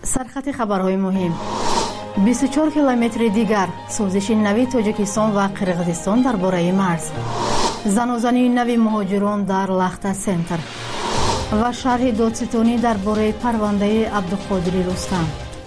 سرخط خبرهای مهم. 24 کیلومتر دیگر سوزش نوی تاجیکستان و قرقیزستان درباره مرز. زنازنی نوی مهاجران در لخت سنتر و شرح دادستانی درباره پرونده عبدالقادر رستم.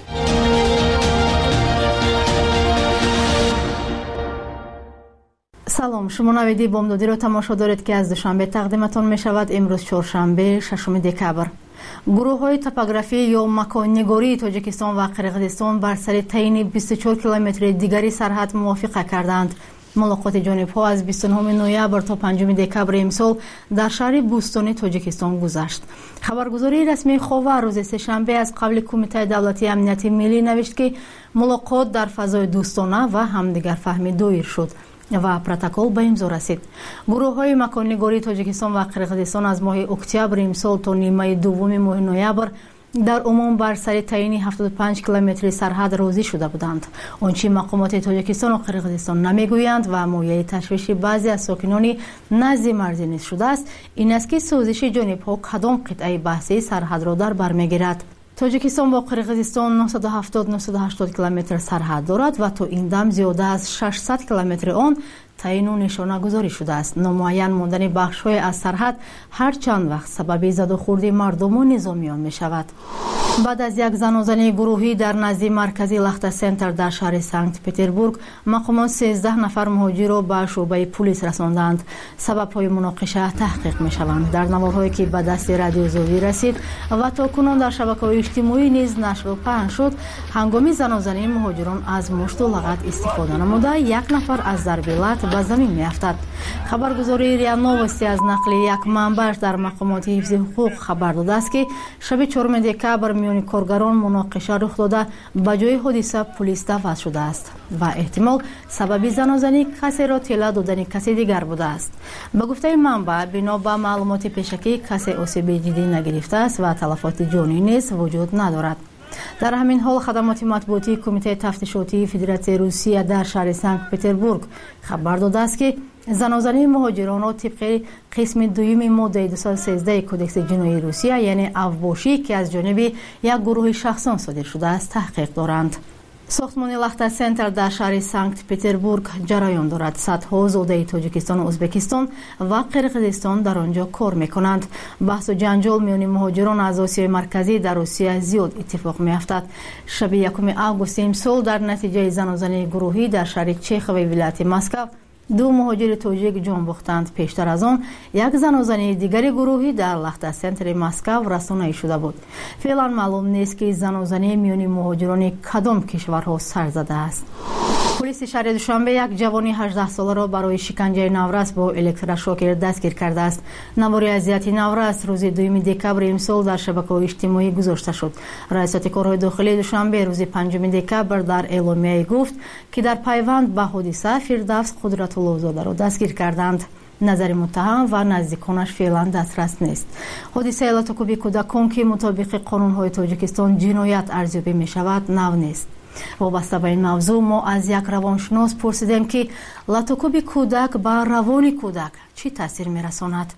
سلام، شما نویدی بامدادی را تماشا دارید که از دوشنبه تقدیمتان می شود. امروز چهارشنبه 6 دکبر. گروه های توپوگرافی یا مکان‌نگاری تاجیکستان و قرقیزستان بر سر تعیین 24 کیلومتر دیگری سرحد موافقت کردند. ملاقات جانب‌ها از 29 نوامبر تا 5 دکبر امسال در شهر بوستانی تاجیکستان گذشت. خبرگزاری رسمی خاور روز سه‌شنبه از قبل کمیته دولتی امنیت ملی نوشت که ملاقات در فضای دوستانه و همدیگر فهمی دایر شد و پروتکل به امضا رسید. گروه های مکان‌نگاری تاجیکستان و قرقیزستان از ماه اکتبر امسال تا نیمه دوم ماه نوامبر در عموم بر سر تعیین 75 کیلومتر سرحد راضی شده بودند. آنچه مقامات تاجیکستان و قرقیزستان نمیگویند و موجب تشویش بعضی از ساکنان نزد مرزی نیز شده است این است که سوزش جانب‌ها کدام قطعه بحثی سرحد را در بر میگیرد. تاجیکستان با قرقیزستان 970-980 کیلومتر سرحد دارد و تا این دم زیاده از 600 کیلومتر آن تعیین و نشانه گذاری شده است. نامعین ماندن بخش‌های از سرحد هر چند وقت سبب زد و خورد مردم و نظامیان می شود. بعد از یک زنازنی گروهی در نزد مرکزی لخت سنتر در شهر سنت پتربورگ، مقامات 13 نفر مهاجر را به شعبه پلیس رساندند. سبب‌های مناقشه تحقیق می‌شوند. در نوارهایی که به دست رادیو زاویه رسید و تاکنون در شبکه‌های اجتماعی نیز نشر و پخش شد، هنگام زنازنی مهاجران از مشت و لغت استفاده نموده یک نفر از ضربت به زمین می‌افتد. خبرگزاری ریا نوستی از نقل یک منبع در مقامات حفظ حقوق خبر داده است که شب 4 دکبر میان کارگران مناقشه رخ داده به جای حادثه پلیس دعوت شده است و احتمال سبب زنازنی کسی را طلا دادن کسی دیگر بوده است. به گفته منبع بنا به معلومات پیشکی کسی آسیب جدی نگرفته است و تلفات جانی نیز وجود ندارد. در همین حال خدمات مطبوعاتی کمیته تفتیشاتی فدراسیون روسیه در شهر سنت پتربورگ خبر داده است که زنازنی مهاجران را طبق قسم دوم ماده 213 کدکس جنایی روسیه یعنی اوباشی که از جانب یک گروه شخصان صادر شده است تحقیق دارند. ساختمان لخت سنتر در شهر سنت پتربورگ جریان دارد. صدها زاده تاجیکستان و ازبکستان و قرقیزستان در آنجا کار میکنند. بحث و جنجال میان مهاجران از آسیای مرکزی در روسیه زیاد اتفاق میافتد. شب 1 آگوست امسال در نتیجه زنازنی گروهی در شهر چیخ و ولایت مسکو 2 مهاجر تاجیک جان باختند. پیشتر از آن یک زنازنی دیگری گروهی در لخت سنتر مسکو رسانه‌ای شده بود. فعلا معلوم نیست که زنازنی میان مهاجران کدام کشورها سر زده است. پلیس شهر دوشنبه یک جوان 18 ساله را برای شکنجه نورس با الکتروشوکر دستگیر کرده است. نوار اذیت نورس روز 2 دکبر امسال در شبکه‌های اجتماعی گذاشته شد. رئیس کارهای داخلی دوشنبه روز 5 دکبر در اعلامیه گفت که در پیوند به حادثه فردوس قدرت‌الله زاده را دستگیر کردند. نظر متهم و نزدیکانش فعلا دسترس نیست. حادثه لاتوکوبی کودکان که مطابق قانون‌های تاجیکستان جنایت ارزیابی می‌شود نو نیست. وابسته به این موضوع ما از یک روانشناس پرسیدیم که لاتوکوبی کودک به روان کودک چی تاثیر می‌رساند؟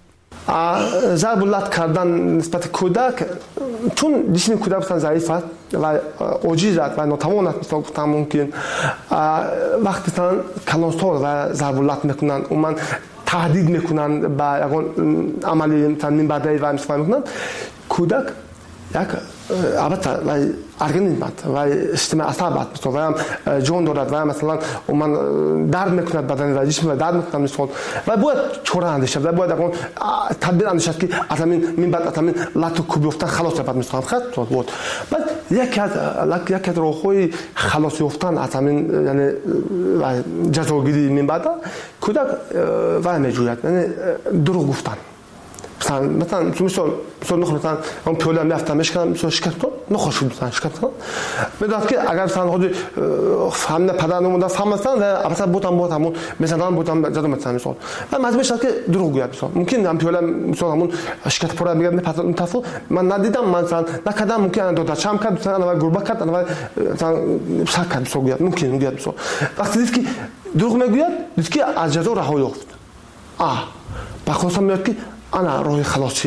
ضرب لات کردن نسبت کودک چون جسم کودک بسیار ضعیف است و عاجز است و ناتوان است. مثلا گفتم ممکن وقتی کلانسار و ضرب لات میکنن و من تهدید میکنن به یگان عملی مثلا بعدی و مثلا میکنن کودک یک البته و ارگانیسم و سیستم عصب است مثلا جان دارد و مثلا من درد میکند بدن و جسم درد میکند مثلا و باید چوره اندیشه و باید اون تدبیر اندیشه که از همین بعد از همین لاتو کوبی افتن خلاص شود مثلا خط بود. بعد یک از راههای خلاص یافتن از همین یعنی جزاگیری من بعد کودک و میجوید یعنی دروغ گفتن. مثلا مثلا اون پیوله میافتم میشکنم مثلا شکست نخوش بود شکست میدونم که اگر مثلا خود فهمه پدرم مونده فهمستن و مثلا بودم مثلا بودم زدم مثلا و مجبور شد که دروغ گوید مثلا ممکن هم پیوله مثلا همون شکست پره میگه متفاوت من ندیدم مثلا نکردم ممکن دو تا چم کرد مثلا و گربه کرد مثلا شک کرد مثلا گوید ممکن میگه مثلا وقتی دید که دروغ میگوید دید که از جزا رها یافت با خودم میاد که انا راه خلاصی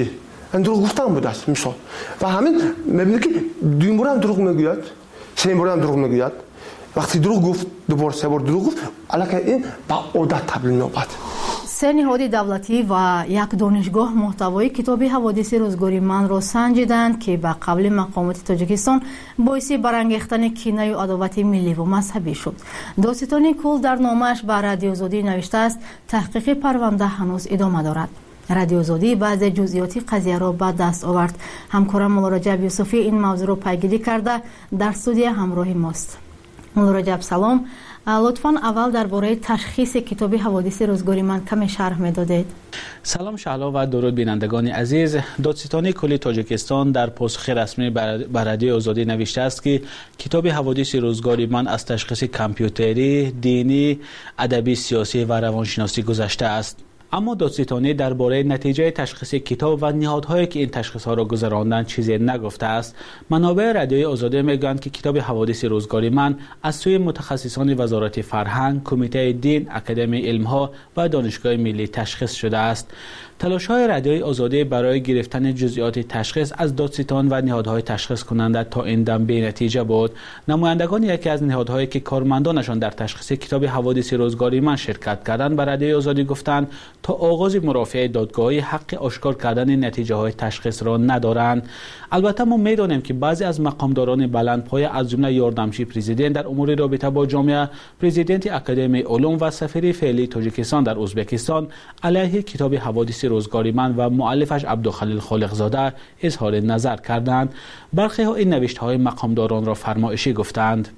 دروغ گفتن بوده است مثال. و همین میبینید که دوم بار هم دروغ میگوید، سوم بار هم دروغ میگوید. وقتی دروغ گفت، دوباره سه بار دروغ گفت، الان این با عادت تبدیل می‌شود. سه نهاد دولتی و یک دانشگاه محتوای کتاب حوادث روزگاری من را سنجیدند که به قبل مقامات تاجیکستان باعث برانگیختن کینه و عداوت ملی و مذهبی شد. داستان کل در نامش به رادیو آزادی نوشته است تحقیق پرونده هنوز ادامه دارد. رادیو آزادی بعض جزئیات قضیه را به دست آورد. همکارم مولا رجب یوسفی این موضوع را پیگیری کرده در استودیو همراه ماست. مولا رجب سلام. لطفاً اول درباره تشخیص کتاب حوادث روزگاری من کمی شرح می‌دادید. سلام شهلا و درود بینندگان عزیز. دادستانی کلی تاجیکستان در پاسخ رسمی به رادیو آزادی نوشته است که کتاب حوادث روزگاری من از تشخیص کامپیوتری، دینی، ادبی، سیاسی و روانشناسی گذشته است. اما دادستانی درباره نتیجه تشخیص کتاب و نهادهایی که این تشخیص ها را گذراندند چیزی نگفته است. منابع رادیوی آزادی میگویند که کتاب حوادث روزگاری من از سوی متخصصان وزارت فرهنگ، کمیته دین، اکادمی علم ها و دانشگاه ملی تشخیص شده است. تلاش های رادیوی آزادی برای گرفتن جزئیات تشخیص از دادستان و نهادهای تشخیص کننده تا این دم بی نتیجه بود. نمایندگان یکی از نهادهایی که کارمندانشان در تشخیص کتاب حوادث روزگاری من شرکت کردند به رادیوی آزادی گفتند تا آغاز مرافعه دادگاهی حق آشکار کردن نتیجه های تشخیص را ندارند. البته ما میدانیم که بعضی از مقامداران بلندپایه از جمله یاردمچی پرزیدنت در امور رابطه با جامعه، پرزیدنت اکادمی علوم و سفیر فعلی تاجیکستان در ازبکستان علیه کتاب حوادث روزگاری من و مؤلفش عبدالخلیل خالقزاده اظهار نظر کردند. برخی ها این نوشته های مقامداران را فرمایشی گفتند.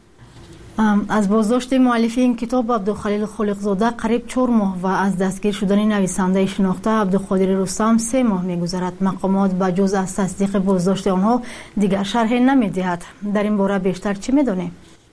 از بازداشت مؤلف این کتاب عبدالخلیل خالقزاده قریب 4 ماه و از دستگیر شدن نویسنده شناخته عبدالقادر رستم 3 ماه می‌گذرد. مقامات به جز از تصدیق بازداشت آنها دیگر شرحی نمی‌دهد. در این باره بیشتر چه می‌دانید؟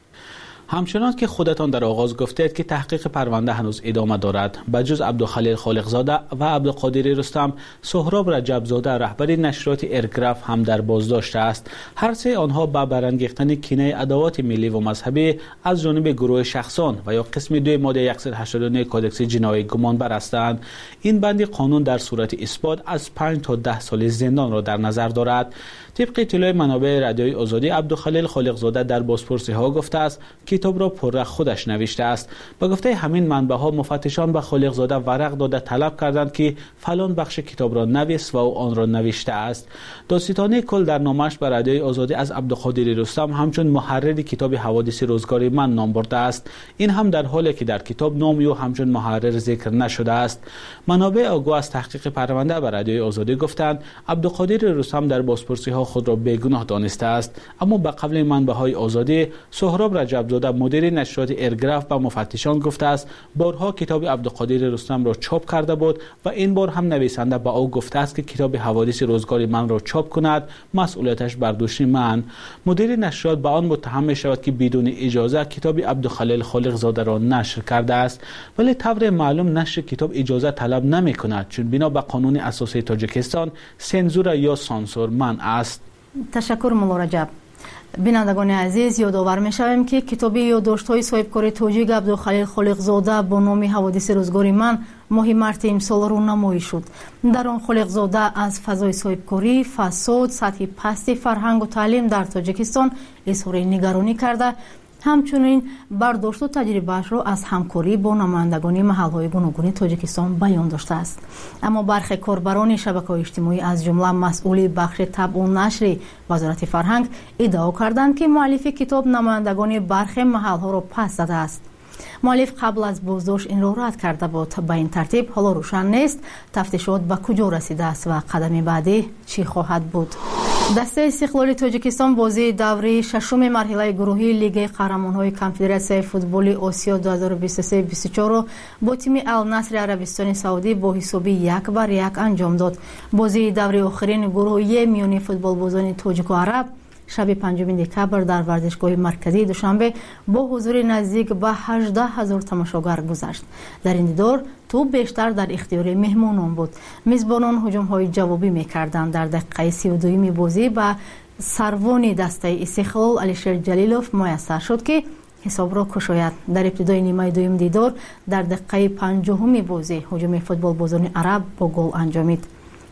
همچنان که خودتان در آغاز گفتید که تحقیق پرونده هنوز ادامه دارد. بجز عبدالخلیل خالقزاده و عبدالقادر رستم، سهراب رجبزاده رهبر نشریات ارگراف هم در بازداشت است. هر سه آنها به برانگیختن کینه عداوت ملی و مذهبی از جانب گروه شخصان و یا قسم 2 ماده 189 کودکس جنایی گمانبر هستند. این بند قانون در صورت اثبات از 5 تا 10 سال زندان را در نظر دارد. طبق اطلاع منابع رادیوی آزادی، عبدالخلیل خالقزاده در بازپرسی ها گفته است کتاب را پرره خودش نوشته است. با گفته همین منبع ها مفتشان به خالقزاده ورق داده طلب کردند که فلان بخش کتاب را نویس و او آن را نوشته است. دادستانی کل در نامش به رادیوی آزادی از عبدالقادر رستم همچون محرر کتاب حوادث روزگاری من نام برده است. این هم در حالی که در کتاب نامی او همچون محرر ذکر نشده است. منابع آگاه از تحقیق پرونده به رادیوی آزادی گفتند عبدالقادر رستم در بازپرسی ها خود را بیگناه دانسته است. اما به قبل منبع های آزادی، سهراب رجبزاده مدیر نشریات ارگراف به مفتشان گفته است بارها کتاب عبدالقادر رستم را چاپ کرده بود و این بار هم نویسنده به او گفته است که کتاب حوادث روزگاری من را چاپ کند، مسئولیتش بر دوش من. مدیر نشریات به آن متهم می شود که بدون اجازه کتاب عبدالخلیل خالقزاده را نشر کرده است، ولی طور معلوم نشر کتاب اجازه طلب نمی کند، چون بنا به قانون اساسی تاجیکستان سنزور یا سانسور منع است. تشکر مولا رجب. بینندگان عزیز، یادآور می‌شویم که کتاب یادداشت‌های صاحبکار تاجیک عبدالخلیل خالقزاده با نام حوادث روزگاری من ماه مارس امسال رونمایی شد. در آن خالقزاده از فضای صاحبکاری، فساد، سطح پست فرهنگ و تعلیم در تاجیکستان اظهار نگرانی کرده، همچنین برداشت و تجربه‌اش را از همکاری با نمایندگان محل‌های گوناگون تاجیکستان بیان داشته است. اما برخی کاربران شبکه‌های اجتماعی از جمله مسئول بخش طبع و نشر وزارت فرهنگ ادعا کردند که مؤلف کتاب نمایندگان برخی محل‌ها را پس زده است. مؤلف قبل از بازداشت این را رد کرده بود. به این ترتیب حالا روشن نیست تفتیشات به کجا رسیده است و قدم بعدی چی خواهد بود. دسته استقلال تاجیکستان بازی دوره ششم مرحله گروهی لیگ قهرمان‌های کنفدراسیای فوتبال آسیا 2023-24 را با تیم النصر عربستان سعودی با حساب 1-1 انجام داد. بازی دوره آخرین گروهی میان فوتبالبازان تاجیک و عرب شب 5 دکبر در ورزشگاه مرکزی دوشنبه با حضور نزدیک به 18,000 تماشاگر گذشت. در این دیدار توپ بیشتر در اختیار مهمانان بود. میزبانان هجوم‌های جوابی می‌کردند. در دقیقه 32 بازی به سروان دسته استقلال علیشیر جلیلوف میسر شد که حساب را کشاید. در ابتدای نیمه دوم دیدار در دقیقه 50 بازی هجوم فوتبالبازان عرب با گل انجامید.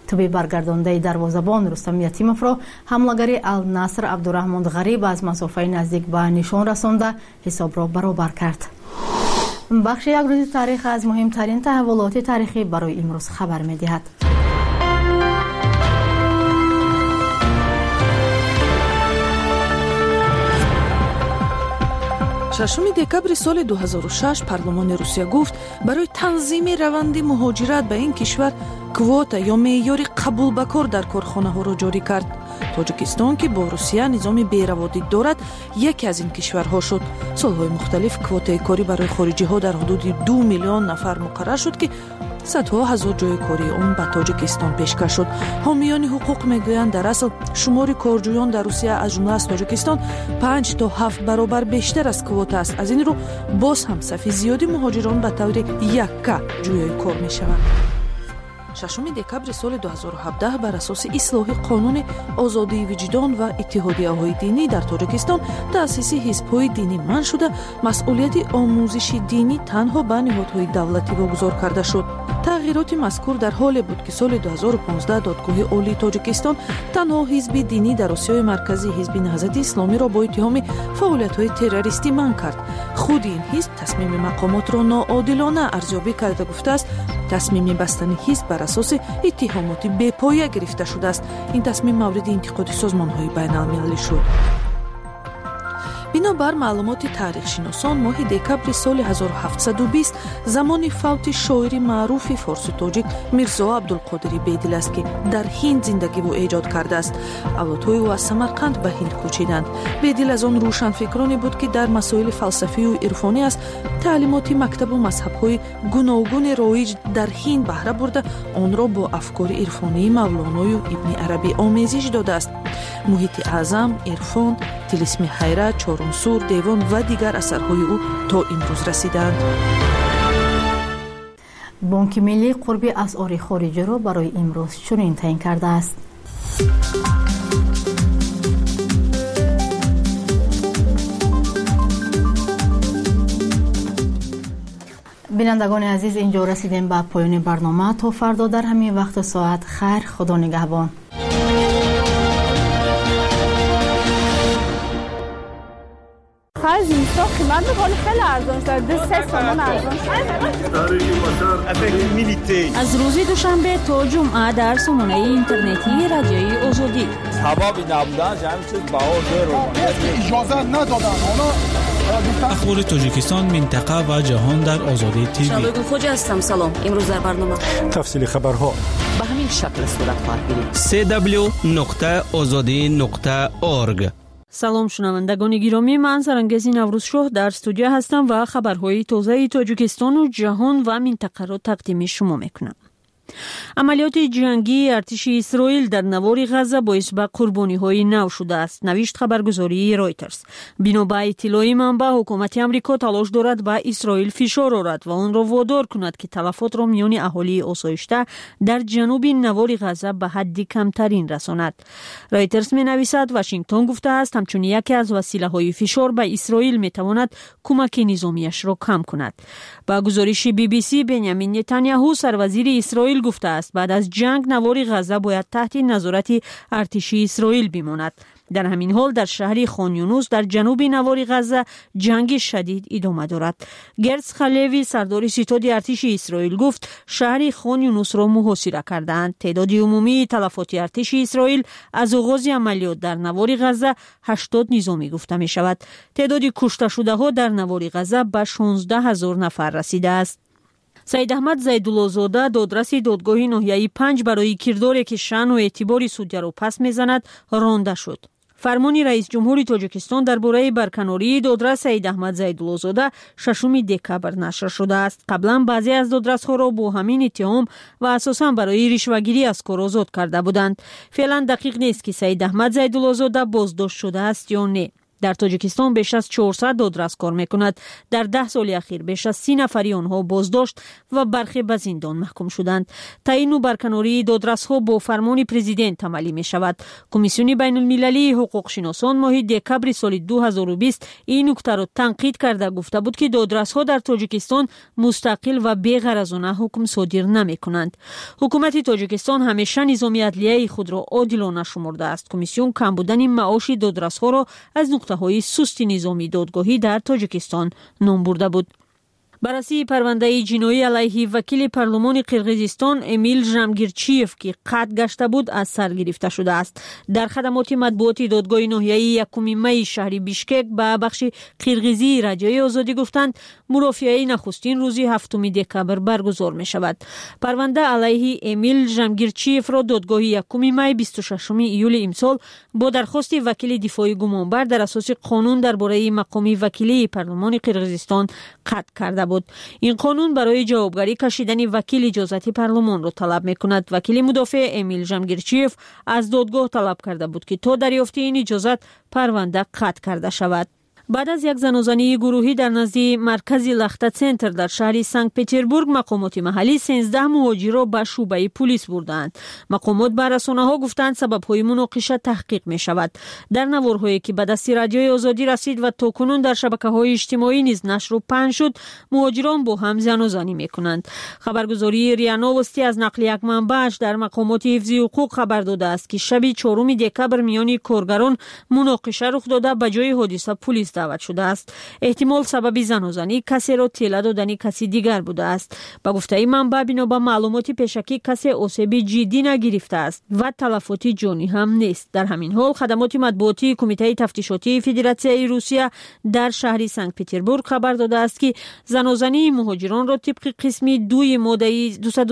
توبی برگردانده دروازه‌بان رستم یتیموف را حمله‌گری النصر عبدالرحمن غریب از مسافه نزدیک به نشان رسانده حساب را برابر کرد. بخش یک روز تاریخ از مهمترین تحولات تاریخی برای امروز خبر می‌دهد. ششم دکبر سال 2006 پارلمان روسیه گفت برای تنظیم روند مهاجرت به این کشور کواتا یا معیار قبول به کار در کارخانه‌ها را جاری کرد. تاجیکستان که با روسیه نظام بی‌روادید دارد یکی از این کشورها شد. سالهای مختلف کوتای کاری برای خارجی‌ها در حدود 2 میلیون نفر مقرر شد که صدها هزار جای کاری آن به تاجیکستان پیشکش شد. حامیان حقوق میگویند در اصل شمار کارجویان در روسیه از جمله از تاجیکستان 5 تا 7 برابر بیشتر از کوتا است. از این رو باز هم صف زیادی مهاجران به طور یکه جای کار میشوند. ششم دکبر سال 2017 بر اساس اصلاح قانون آزادی وجدان و اتحادیه‌های دینی در تاجیکستان تأسیس حزب‌های دینی منع شده، مسئولیت آموزش دینی تنها به نهادهای دولتی واگذار کرده شد. تغییرات مذکور در حالی بود که سال 2015 دادگاه عالی تاجیکستان تنها حزب دینی در آسیای مرکزی حزب نهضت اسلامی را با اتهام فعالیت‌های تروریستی منع کرد. خود این حزب تصمیم مقامات را ناعادلانه ارزیابی کرده گفته است تصمیم بستن حزب بر اساس اتهامات بی‌پایه گرفته شده است. این تصمیم مورد انتقاد سازمان‌های بین‌المللی شد. بنابر معلومات تاریخ شناسان ماه دکبر سال 1720 زمان فوت شاعر معروف فارسی تاجیک میرزا عبدالقادری بیدل است که در هند زندگی و ایجاد کرده است. اولادهای او از سمرقند به هند کوچیدند. بیدل از آن روشنفکرانی بود که در مسائل فلسفی و عرفانی است تعلیمات مکتب و مذهب‌های گوناگون رایج در هند بهره برده آن را با افکار عرفانی مولانا و ابن عربی آمیزش داده است. محیط اعظم، عرفان، طلسم حیرت، چهارمسور، دیوان و دیگر اثرهای او تا امروز رسیدند. بانک ملی قرب اسعار خارجی را برای امروز چنین تعیین کرده است. بینندگان عزیز، اینجا رسیدیم به پایان برنامه. تا فردا در همین وقت ساعت خیر، خدا نگهبان. زمستان قیمت میکنه خیلی ارزان شده، 3 تومان ارزان شده. از روز دوشنبه تا جمعه در سامانه اینترنتی رادیوی آزادی سبب نبودن همین چیز بهار رو اجازه ندادن. اخبار تاجیکستان، منطقه و جهان در آزادی تیوی. شبگو خوجا هستم. سلام. امروز در برنامه تفصیل خبرها به همین شکل صورت خواهد گرفت. www.azadi.org. سلام شنوندگان گرامی، من سرانگزی نوروزشاه در استودیو هستم و خبرهای تازه تاجیکستان و جهان و منطقه را تقدیم شما میکنم. عملیات جنگی ارتش اسرائیل در نوار غزه باعث به قربانی‌های نو شده است. نوشت خبرگزاری رایترز. بنا به اطلاع منبع، حکومت آمریکا تلاش دارد به اسرائیل فشار آورد و آن را وادار کند که تلفات را میان اهالی آسایشته در جنوب نوار غزه به حد کمترین رساند. رایترز می‌نویسد واشنگتن گفته است همچون یکی از وسیله‌های فشار به اسرائیل می‌تواند کمک نظامیش را کم کند. با گزارش BBC، بنیامین نتانیاهو سروزیر اسرائیل گفته است بعد از جنگ نوار غزه باید تحت نظارت ارتش اسرائیل بماند. در همین حال در شهر خان یونس در جنوب نوار غزه جنگ شدید ادامه دارد. گرتس خلیوی سردار ستاد ارتش اسرائیل گفت شهر خان یونس را محاصره کردند. تعداد عمومی تلفات ارتش اسرائیل از آغاز عملیات در نوار غزه 80 نظامی گفته می شود. تعداد کشته شده ها در نوار غزه به 16,000 نفر رسیده است. سید احمد زیدالله‌زاده دادرس دادگاه ناحیه 5 برای کرداری که شأن و اعتبار سودیا را پس میزند رانده شد. فرمان رئیس جمهور تاجیکستان درباره برکناری دادرس سید احمد زیدالله‌زاده 6 دکبر نشر شده است. قبلا بعضی از دادرس‌ها را با همین اتهام و اساساً برای رشوه‌گیری از کار آزاد کرده بودند. فعلا دقیق نیست که سید احمد زیدالله‌زاده بازداشت شده است یا نه. در تاجیکستان بیش از 400 دادرس کار میکند. در 10 سال اخیر بیش از 30 نفری آنها بازداشت و برخی به زندان محکوم شدند. تعیین و برکناری دادرس‌ها با فرمان پرزیدنت عملی می شود. کمیسیون بین المللی حقوق شناسان ماه دکبر سال 2020 این نکته را تنقید کرده گفته بود که دادرس‌ها در تاجیکستان مستقل و بی‌غرضانه حکم صادر نمی‌کنند. حکومت تاجیکستان همیشه نظام عدلیه خود را عادلانه شمرده است. کمیسیون کم بودن معاش دادرس‌ها را از نقطه‌های سست نظام دادگاهی در تاجیکستان نام برده بود. بررسی پرونده جنایی علیه وکیل پارلمان قرقیزستان امیل ژامگیرچیف که قطع گشته بود از سر گرفته شده است. در خدمات مطبوعاتی دادگاه ناحیه‌ای 1 می شهر بیشکک به بخش قرقیزی رجای آزادی گفتند مرافعه نخستین روز 7 دکبر برگزار می شود. پرونده علیه امیل ژامگیرچیف را دادگاه 1 می 26 ایول امسال با درخواست وکیل دفاعی گمانبر در اساس قانون درباره مقام وکیلی پارلمان قرقیزستان قطع کرده بود. این قانون برای جوابگری کشیدن وکیل اجازت پارلمان را طلب می‌کند. وکیل مدافع امیل ژامگیرچیف از دادگاه طلب کرده بود که تا دریافت این اجازت پرونده قطع کرده شود. بعد از یک زنازانی گروهی در نزد مرکز لخته سنتر در شهر سنت پترزبورگ مقامات محلی 13 مهاجر را به شعبه پلیس بردند. مقامات به رسانه‌ها گفتند سبب‌های مناقشه تحقیق می‌شود. در نوارهایی که به دست رادیوی آزادی رسید و تاکنون در شبکه‌های اجتماعی نیز نشر و پخش شد، مهاجران با هم زنازانی می‌کنند. خبرگزاری ریا نوستی از نقل یک منبعش در مقامات حفظی حقوق خبر داده است که شب 4 دکبر میان کارگران مناقشه رخ داده به جای حادثه پلیس دعوت شده است. احتمال سبب زنازانی کسی را تیله دادن کسی دیگر بوده است. با گفته منبع بنا به معلومات پیشکی کسی آسیب جدی نگرفته است و تلفات جانی هم نیست. در همین حال خدمات مطبوعاتی کمیته تفتیشاتی فدراسیون روسیه در شهر سنت پترزبورگ خبر داده است که زنازانی مهاجران را طبق قسم 2 ماده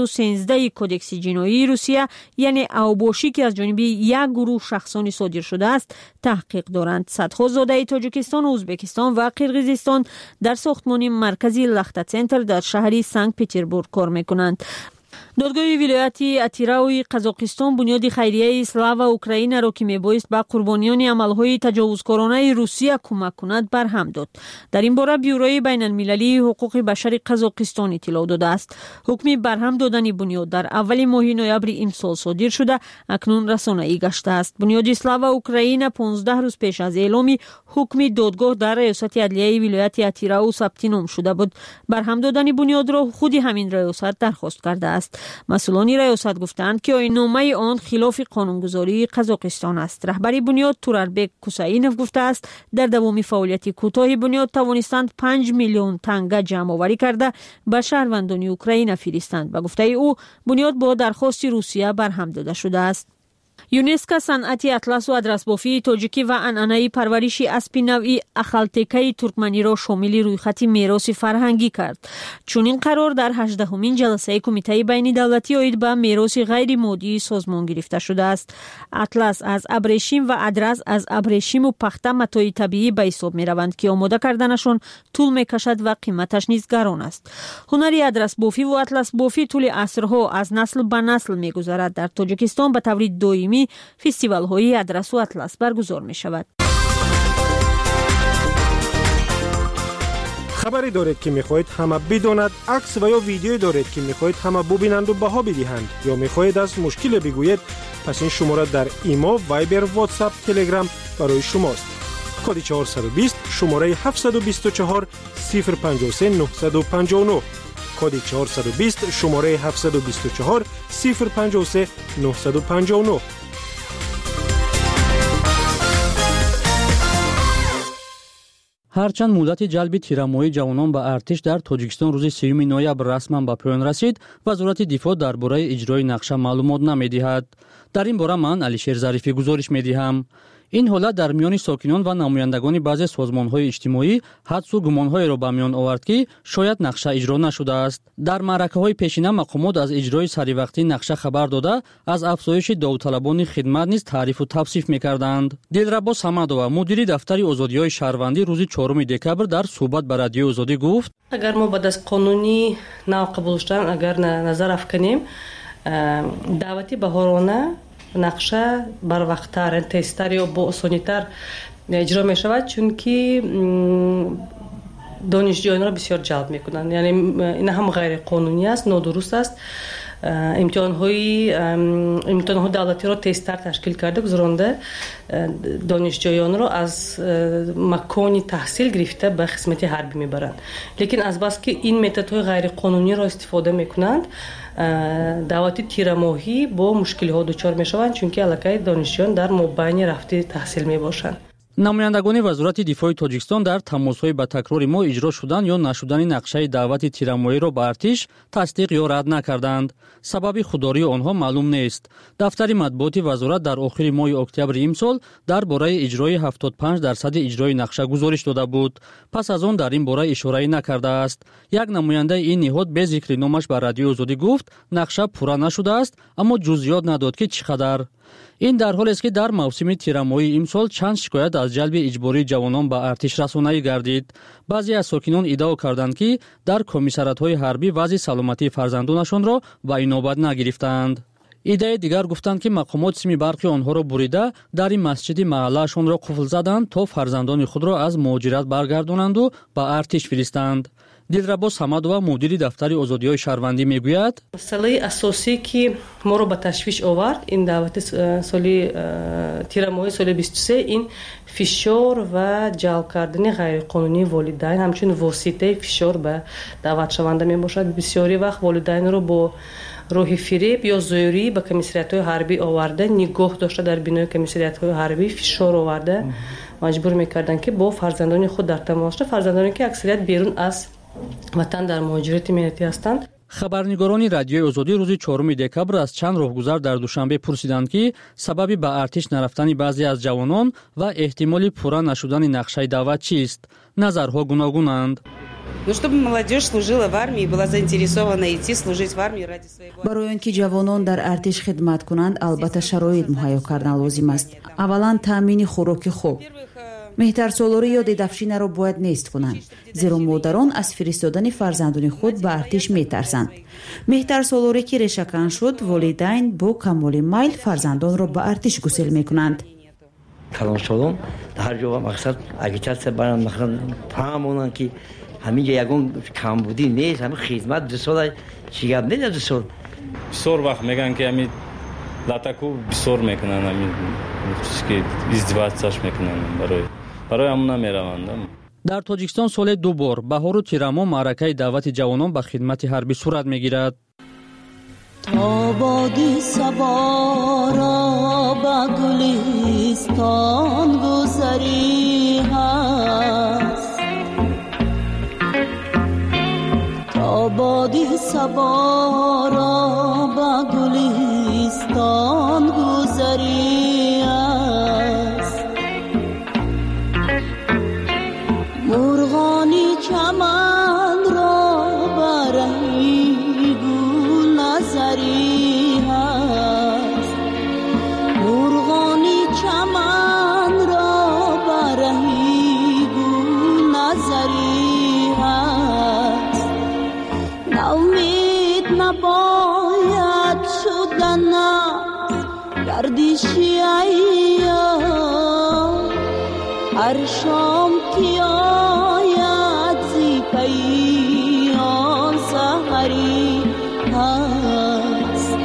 213 کدکس جنایی روسیه یعنی اوباشی که از جانب یک گروه شخصانی صادر شده است تحقیق دارند. صدها زاده تاجیکستان، ازبکستان و قرقیزستان در ساختمان مرکزی لخته سنتر در شهر سنت پترزبورگ کار میکنند. دادگاه ولایت اتیراوی قزاقستان بنیاد خیریه اسلاو و اوکراین را که میبایست به قربانیان عملهای تجاوزکارانه روسیه کمک کند برهم داد. در این باره بیوروی بین المللی حقوق بشر قزاقستان اطلاع داده است. حکم برهم دادن بنیاد در اول ماه نوامبر امسال صادر شده اکنون رسانه‌ای گشته است. بنیاد اسلاو و اوکراین 15 روز پیش از اعلام حکم دادگاه در ریاست عدلیه ولایت اتیراو ثبت نام شده بود. برهم دادن بنیاد را خود همین ریاست درخواست کرده است. مسئولان ریاست گفتند که آیین‌نامه آن خلاف قانونگذاری قزاقستان است. رهبر بنیاد توراربک کوساینوف گفته است در دوام فعالیت کوتاه بنیاد توانستند 5 میلیون تنگه جمع آوری کرده به شهروندان اوکراین فرستند. و گفته او بنیاد با درخواست روسیه برهم داده شده است. یونسکو صنعت اطلس و ادرس‌بافی تاجیکی و عنعنه‌ای پرورش اسب نوعی اخالتکه ترکمنی را شامل رویخط میراث فرهنگی کرد. چون این قرار در 18مین جلسه کمیته بین دولتی عاید به میراث غیر مادی سازمان گرفته شده است. اطلس از ابریشم و ادرس از ابریشم و پخته متاع طبیعی به حساب می‌روند که آماده کردنشان طول می‌کشد و قیمتش نیز گران است. هنر ادرس‌بافی و اطلس بافی طول عصرها از نسل به نسل می‌گذرد. در تاجیکستان به طور دائمی فستیوال های ادرس و اطلس برگزار می شود. خبری دارید که می خواهید همه بداند، عکس و یا ویدیویی دارید که می خواهید همه ببینند و بها بدهند یا می خواهید از مشکل بگویید، پس این شماره در ایما، وایبر، واتساپ، تلگرام برای شماست. کد 420 شماره 724 053 959 کد 420 شماره 724 053 959. هرچند مدت جلب تیرمایی جوانان به ارتش در تاجیکستان روز 3 نوامبر رسما به پایان رسید، وزارت دفاع درباره اجرای نقشه معلومات نمی‌دهد. در این باره من علیشیر ظریفی گزارش می‌دهم. این حالت در میان ساکنان و نمایندگان بعضی سازمان‌های اجتماعی حدس و گمان‌های را به میان آورد که شاید نقشه اجرا نشده است. در معرکه‌های پیشینه مقامات از اجرای سریع نقشه خبر داده، از افزایش داوطلبان خدمت نیز تعریف و توصیف می‌کردند. دلربا صمدова مدیر دفتر آزادی‌های شهروندی روز 4 دکبر در صحبت با رادیو آزادی گفت: اگر ما بعد از قانونی نو قبول شدن اگر نظر افکنیم دعوتی بهارانه نقشه بر وقت‌تر تستر یا با آسانی‌تر اجرا می شود چون که دانشجویان را بسیار جلب میکنند. یعنی این هم غیر قانونی است، نادرست است. امتحان‌های دولتی را تستر تشکیل کرده گذرانده دانشجویان را از مکان تحصیل گرفته به خدمت حربی میبرند. لیکن از بس که این متدهای غیر قانونی را استفاده میکنند، دعوت تیرماهی با مشکل ها دچار میشوند، چون که الکی دانشجویان در مابین رفته تحصیل میباشند. намояндагони вазорати дифои тоҷикистон дар тамосҳои ба такрори мо иҷро шудан ё нашудани нақшаи даъвати тирамоҳиро ба артиш тасдиқ ё рад накарданд. сабаби худдории онҳо маълум нест. дафтари матбуоти вазорат дар охири моҳи октябри имсол дар бораи иҷрои 75% иҷрои нақша гузориш дода буд. пас аз он дар ин бора ишорае накардааст. як намояндаи ин ниҳод бе зикри номаш ба радиои озодӣ гуфт нақша пурра нашудааст, аммо ҷузъиёт надод ки чӣ қадар. ин дар ҳолест ки дар мавсими тирамоҳии имсол чанд шикоят аз ҷалби иҷбории ҷавонон ба артишрасонӣ гардид. баъзе аз сокинон иддао карданд ки дар комиссариатҳои ҳарбӣ вазъи саломатии фарзандонашонро ба инобат нагирифтаанд. иддаи дигар гуфтанд ки мақомот сими барқи онҳоро бурида дари масҷиди маҳаллаашонро қуфл заданд то фарзандони худро аз муҳоҷират баргардонанду ба артиш фиристанд. дилрабо самадова мудири дафтари озодиҳои шаҳрвандӣ мегӯяд: масъалаи асосӣ ки моро ба ташвиш овард ин давати соли тирамоҳии соли 23 ин фишор ва ҷалб кардани ғайриқонунии волидайн ҳамчун воситаи фишор ба даъватшаванда мебошад. бисёри вақт волидайнро бо роҳи фиреб ё зӯрӣ ба комиссариатҳои ҳарбӣ оварда, нигоҳ дошта дар бинои комиссариатҳои ҳарбӣ фишор оварда маҷбур мекарданд ки бо фарзандони худ дар тамос шуда, фарзандоне ки аксарият берун аз ватан дар муҳоҷирати миннатӣ ҳастанд. хабарнигорони радиои озодӣ рӯзи 4 декабр аз чанд роҳгузар дар душанбе пурсиданд ки сабаби ба артиш нарафтани баъзе аз ҷавонон ва эҳтимоли пурра нашудани нақшаи даъват чист. назарҳо гуногунанд. барои он ки ҷавонон дар артиш хидмат кунанд, албатта шароит муҳайё кардан лозим аст. аввалан таъмини хӯроки хуб, меҳтарсолорӣ ё дедафшинаро бояд нест кунанд, зеро модарон аз фиристодани фарзандони худ ба артиш метарсанд. меҳтарсолорӣ ки решакан шуд, волидайн бо камоли майл фарзандонро ба артиш гусел мекунанд. калонсолон дар ҷо мақсад агитатсия баранд, мақсад фаҳмонанд ки ҳамин ҷо ягон камбудӣ нест, ҳамин хизмат 2 сола чӣ гап нест. 2 сол бисёр вақт мегӯянд ки ҳамин латаку бисёр мекунанд, ҳамин ки издивоҷсаш мекунанд, барои ҳамон намераванд. дар тоҷикистон соле 2 бор баҳору тирамо маъракаи даъвати ҷавонон ба хидмати ҳарбӣ сурат мегирад. ободи сабора ба гулистон гузарӣ ҳаст, ободи сабора ба гулистон гузарӣ ҳаст. مرغانی چمن را برای گل نظری هست، مرغانی چمن را برای گل نظری هست. ناامید نباید شدن گردشی ایام، هر شام که آید زی پیان سحری هست.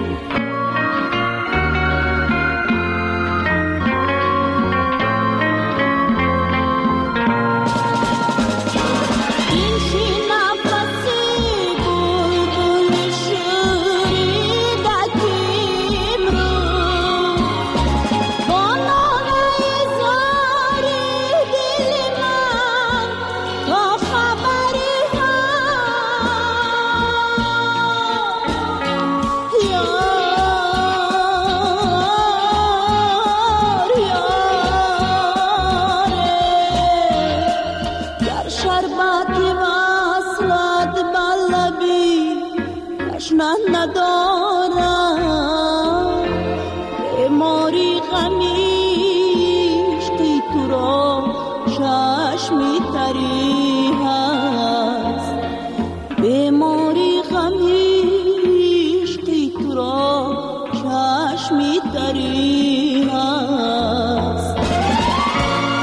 این شی نفسی بلبل شوریدکیم رو با نالای زاری دل من تا خبری هست. گر شربتی وصلت بلبی تشنه ندارم، بیماری غمیشتی تو را چشمی تری هست، بیماری غمیشتی تو را چشمی تری هست.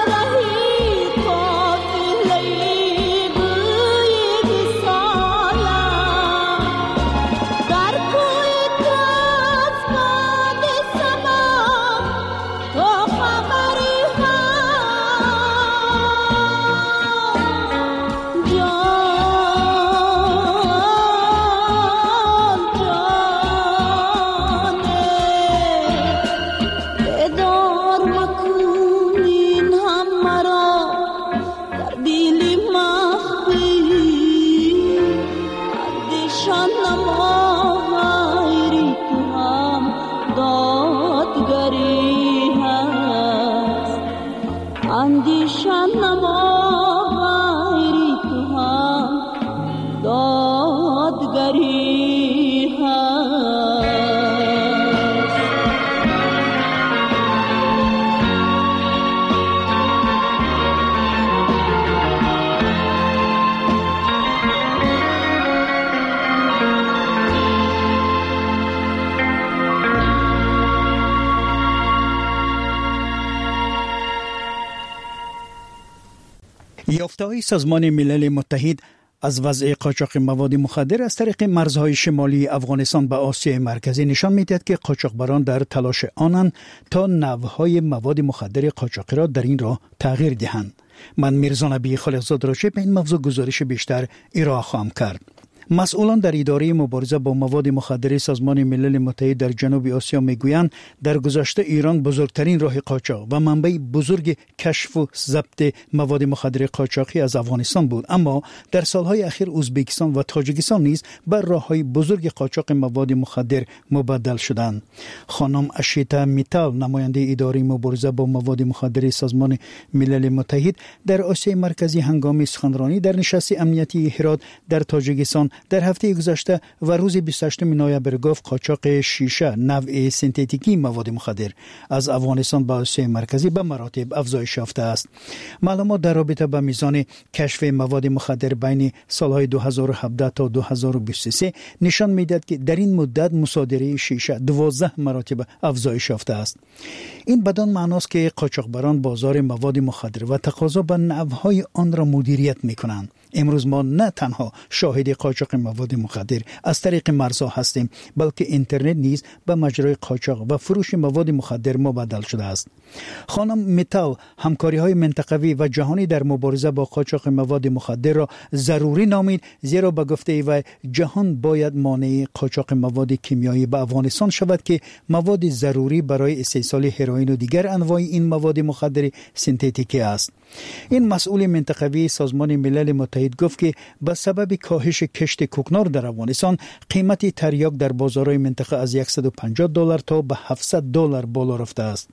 یافته‌های سازمان ملل متحد از وضع قاچاق مواد مخدر از طریق مرزهای شمالی افغانستان به آسیای مرکزی نشان می‌دهد که قاچاقبران در تلاش آنند تا نوع‌های مواد مخدر قاچاقی را در این راه تغییر دهند. من میرزا نبی خالقزاد را به این موضوع گزارش بیشتر ارائه خواهم کرد. مسئولان در اداره مبارزه با مواد مخدر سازمان ملل متحد در جنوب آسیا میگویند در گذشته ایران بزرگترین راه قاچاق و منبع بزرگ کشف و ضبط مواد مخدر قاچاقی از افغانستان بود، اما در سالهای اخیر ازبکستان و تاجیکستان نیز بر راههای بزرگ قاچاق مواد مخدر مبدل شدند. خانم اشیتا میتال، نماینده اداره مبارزه با مواد مخدر سازمان ملل متحد در آسیای مرکزی، هنگام سخنرانی در نشست امنیتی هرات در تاجیکستان در هفته گذشته و روز 28 نوامبر گفت قاچاق شیشه، نوع سنتتیکی مواد مخدر از افغانستان به آسیای مرکزی به مراتب افزایش یافته است. معلومات در رابطه با میزان کشف مواد مخدر بین سالهای 2017 تا 2023 نشان میدهد که در این مدت مصادره شیشه 12 مراتب افزایش یافته است. این بدان معناست که قاچاقبران بازار مواد مخدر و تقاضا به نوع‌های آن را مدیریت می‌کنند. امروز ما نه تنها شاهد قاچاق مواد مخدر از طریق مرزها هستیم، بلکه اینترنت نیز به مجرای قاچاق و فروش مواد مخدر مبدل شده است. خانم میتال همکاری‌های منطقوی و جهانی در مبارزه با قاچاق مواد مخدر را ضروری نامید، زیرا به گفته و جهان باید مانع قاچاق مواد کیمیایی به افغانستان شود که مواد ضروری برای استحصال هروئین و دیگر انواع این مواد مخدر سنتتیکی است. این مسئول منطقوی سازمان ملل متحد گفت که به سبب کاهش کشت کوکنار در افغانستان قیمت تریاک در بازارهای منطقه از $150 تا به $700 بالا رفته است.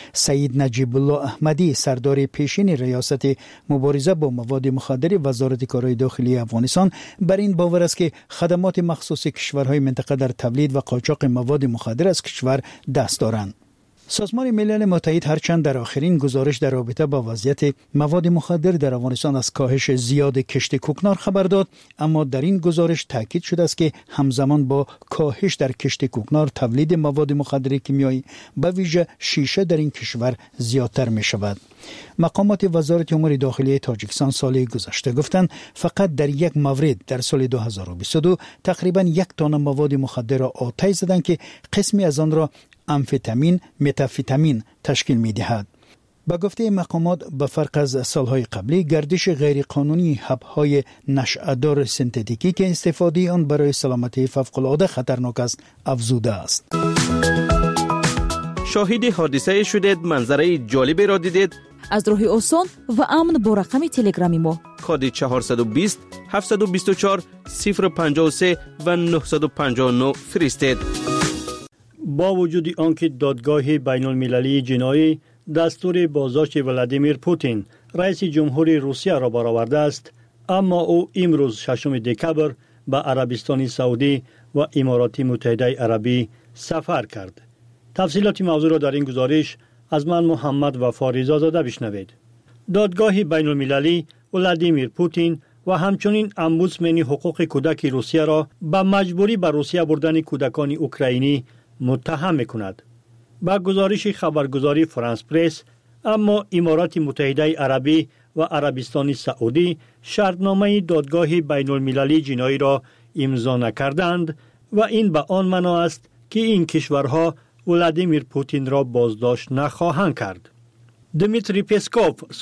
سید نجیب الله احمدی، سردار پیشین ریاست مبارزه با مواد مخدر وزارت کارهای داخلی افغانستان، بر این باور است که خدمات مخصوص کشورهای منطقه در تولید و قاچاق مواد مخدر از کشور دست دارند. سازمان ملل متحد هرچند در آخرین گزارش در رابطه با وضعیت مواد مخدر در افغانستان از کاهش زیاد کشت کوکنار خبر داد، اما در این گزارش تاکید شده است که همزمان با کاهش در کشت کوکنار تولید مواد مخدر کیمیایی به ویژه شیشه در این کشور زیادتر می شود. مقامات وزارت امور داخلی تاجیکستان سال گذشته گفتند فقط در یک مورد در سال 2022 تقریبا 1 تن مواد مخدر را آتش زدند که قسمی از آن را امفتامین، متافیتامین تشکیل می‌دهد. با گفته مقامات به فرق از سالهای قبلی، گردش غیرقانونی حب‌های نشأه‌دار سنتتیکی که استفاده آن برای سلامتی فوق‌العاده خطرناک است افزوده است. شاهد حادثه شدید، منظره جالبی را دیدید؟ از راه آسان و امن با رقم تلگرامی ما کد 420 724 053 و 959 فرستید. با وجود آنکه دادگاه بین المللی جنایی دستور بازداشت ولادیمیر پوتین رئیس جمهور روسیه را برآورده است، اما او امروز 6 دکبر به عربستان سعودی و امارات متحده عربی سفر کرد. تفصیلات موضوع را در این گزارش از من محمد وفا رضازاده بشنوید. دادگاه بین المللی ولادیمیر پوتین و همچنین امبودسمن حقوق کودک روسیه را به مجبوری به روسیه بردن کودکان اوکراینی متهم می‌کند. با گزارش خبرگزاری فرانس پرس، اما امارات متحده عربی و عربستان سعودی شرطنامه دادگاه بین المللی جنایی را امضا نکردند و این به آن معنا است که این کشورها ولادیمیر پوتین را بازداشت نخواهند کرد. دمیتری پسکوف